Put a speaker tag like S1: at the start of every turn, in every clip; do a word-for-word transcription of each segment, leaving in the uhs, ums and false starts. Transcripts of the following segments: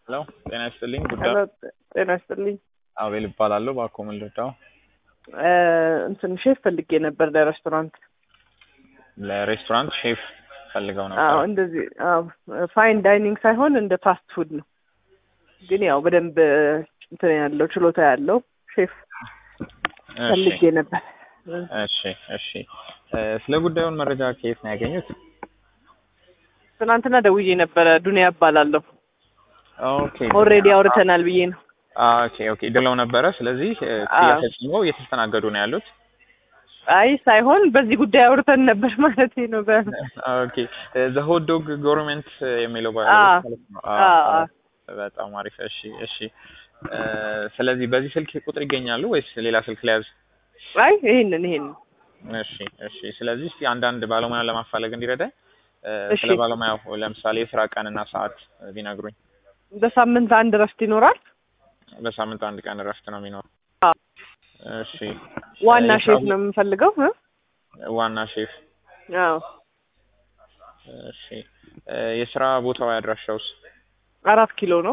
S1: ሄሎ ጤና ይስጥልኝ ጉዳይ
S2: ሄሎ ጤና ይስጥልኝ።
S1: አቤል እባላለሁ። እባክዎ ምን ልርዳው?
S2: እ እንትን ሼፍ ፈልጌ ነበር ለሬስቶራንት።
S1: ለሬስቶራንት ሼፍ ፈልገው
S2: አዎ
S1: ነበር?
S2: እንደዚህ አዎ ፋይን ዳይኒንግ ሳይሆን እንደ ፋስት ፉድ ነው። ግን ያው በደንብ እንትን ያለው ችሎታ ያለው ሼፍ ፈልጌ ነበር።
S1: እሺ እሺ እ ስለ ጉዳዩን መረጃ ከየት ነው ያገኙት?
S2: ትናንትና ደውዬ ነበረ። ዱንያ እባላለሁ።
S1: ኦኬ
S2: ኦልሬዲ አውርተናል ብዬ ነው።
S1: ኦኬ ኦኬ ደውለው ነበረ። ስለዚህ ጥያቄው እየተስተናገዱ ነው ያሉት?
S2: አይ ሳይሆን በዚህ ጉዳይ አውርተን ነበር ማለት ነው። በ
S1: ኦኬ ዘ ሆት ዶግ ጎቨርንመንት የሚለው ባለው ማለት ነው። አዎ በጣም አሪፍ። እሺ እሺ እ ስለዚህ በዚህ ስልክ ቁጥር ይገኛሉ ወይስ ሌላ ስልክ ላይ ያዝ?
S2: አይ ይሄንን ይሄንን
S1: እሺ እሺ ስለዚህ እስቲ አንዳንድ ባለሙያ ለማፋለግ እንዲረዳኝ
S2: እሺ።
S1: ስለ ባለሙያው ለምሳሌ የስራ ቀንና ሰዓት ቢነግሩኝ።
S2: በሳምንት አንድ እረፍት ይኖራል።
S1: በሳምንት አንድ ቀን እረፍት ነው የሚኖረው።
S2: አዎ
S1: እሺ
S2: ዋና ሼፍ ነው የምፈልገው እ
S1: ዋና ሼፍ።
S2: አዎ
S1: እሺ የስራ ቦታው ያድራሻውስ?
S2: አራት ኪሎ ነው።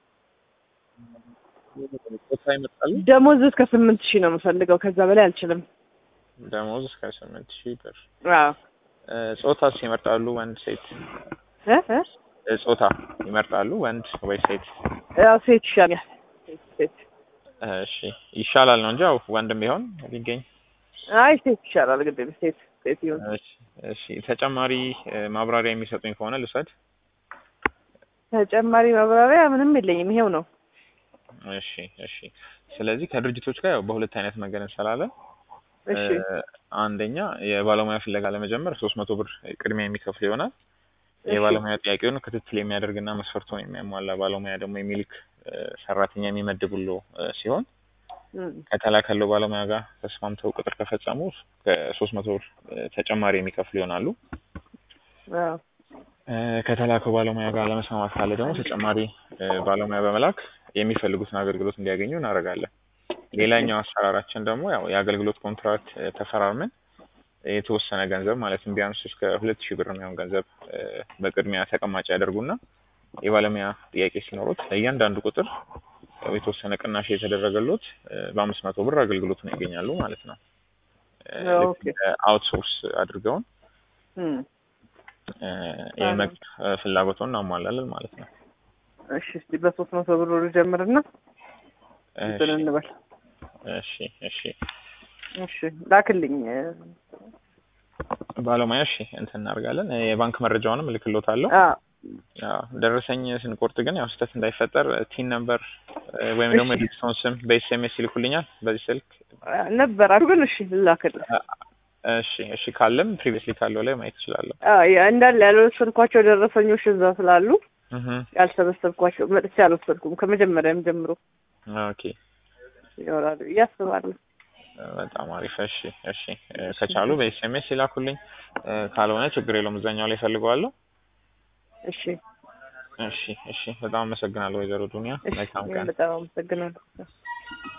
S1: ቦታ ይመጣል።
S2: ደሞዝ እስከ ስምንት ሺህ ነው የምፈልገው። ከዛ በላይ አልችልም።
S1: ደሞዝ እስከ ስምንት ሺህ ብር።
S2: አዎ
S1: ጾታስ ይመርጣሉ? ወንድ ሴት?
S2: እ እ
S1: ጾታ ይመርጣሉ? ወንድ ወይ ሴት?
S2: ያው ሴት ይሻላል። ሴት
S1: እሺ ይሻላል ነው እንጂ ያው ወንድም ቢሆን ቢገኝ።
S2: አይ ሴት ይሻላል። ግዴታ ሴት ሴት ይሁን።
S1: እሺ እሺ ተጨማሪ ማብራሪያ የሚሰጡኝ ከሆነ ልውሰድ።
S2: ተጨማሪ ማብራሪያ ምንም የለኝም፣ ይሄው ነው።
S1: እሺ እሺ ስለዚህ ከድርጅቶች ጋር ያው በሁለት አይነት መንገድ እንሰራለን።
S2: እሺ
S1: አንደኛ የባለሙያ ፍለጋ ለመጀመር ሶስት መቶ ብር ቅድሚያ የሚከፍል ይሆናል። የባለሙያ ጥያቄውን ክትትል የሚያደርግና መስፈርቱን የሚያሟላ ባለሙያ ደግሞ የሚልክ ሰራተኛ የሚመድቡሎ ሲሆን ከተላከለው ባለሙያ ጋር ተስማምተው ቅጥር ከፈጸሙ ከሶስት መቶ ብር ተጨማሪ የሚከፍሉ ይሆናሉ።
S2: አዎ
S1: ከተላከው ባለሙያ ጋር ለመስማማት ካለ ደግሞ ተጨማሪ ባለሙያ በመላክ የሚፈልጉትን አገልግሎት እንዲያገኙ እናደርጋለን። ሌላኛው አሰራራችን ደግሞ ያው የአገልግሎት ኮንትራክት ተፈራርመን የተወሰነ ገንዘብ ማለትም ቢያንስ እስከ ሁለት ሺህ ብር የሚሆን ገንዘብ በቅድሚያ ተቀማጭ ያደርጉና የባለሙያ ጥያቄ ሲኖሩት ለእያንዳንዱ ቁጥር የተወሰነ ቅናሽ የተደረገሎት በአምስት መቶ ብር አገልግሎቱን ያገኛሉ ማለት ነው።
S2: ኦኬ
S1: አውትሶርስ አድርገውን የመግ ፍላጎቱን እናሟላለን ማለት ነው።
S2: እሺ እስቲ በሶስት መቶ ብር ልጀምርና እንትን እንበል።
S1: እሺ እሺ
S2: እሺ ላክልኝ
S1: ባለሙያ። እሺ እንትን እናደርጋለን። የባንክ መረጃውንም እልክልዎታለሁ።
S2: አዎ
S1: አዎ ደረሰኝ ስንቆርጥ ግን ያው ስህተት እንዳይፈጠር ቲን ነምበር ወይም ደግሞ የዲስካውን ስም በኤስኤምኤስ ይልኩልኛል በዚህ ስልክ
S2: ነበር አሉ። ግን እሺ ላክልኝ።
S1: እሺ እሺ ካለም ፕሪቪየስሊ ካለው ላይ ማየት እችላለሁ።
S2: አዎ እንዳለ ያልወሰድኳቸው ደረሰኞች እዛ ስላሉ
S1: እህ
S2: ያልሰበሰብኳቸው መጥቼ አልወሰድኩም ከመጀመሪያም ጀምሮ።
S1: ኦኬ
S2: ይወራሉ ያስባሉ።
S1: በጣም አሪፍ። እሺ እሺ ከቻሉ በኤስኤምኤስ ይላኩልኝ፣ ካልሆነ ችግር የለውም እዛኛው ላይ ፈልገዋለሁ።
S2: እሺ
S1: እሺ እሺ በጣም አመሰግናለሁ ወይዘሮ ዱንያ። መልካም ቀን።
S2: በጣም አመሰግናለሁ።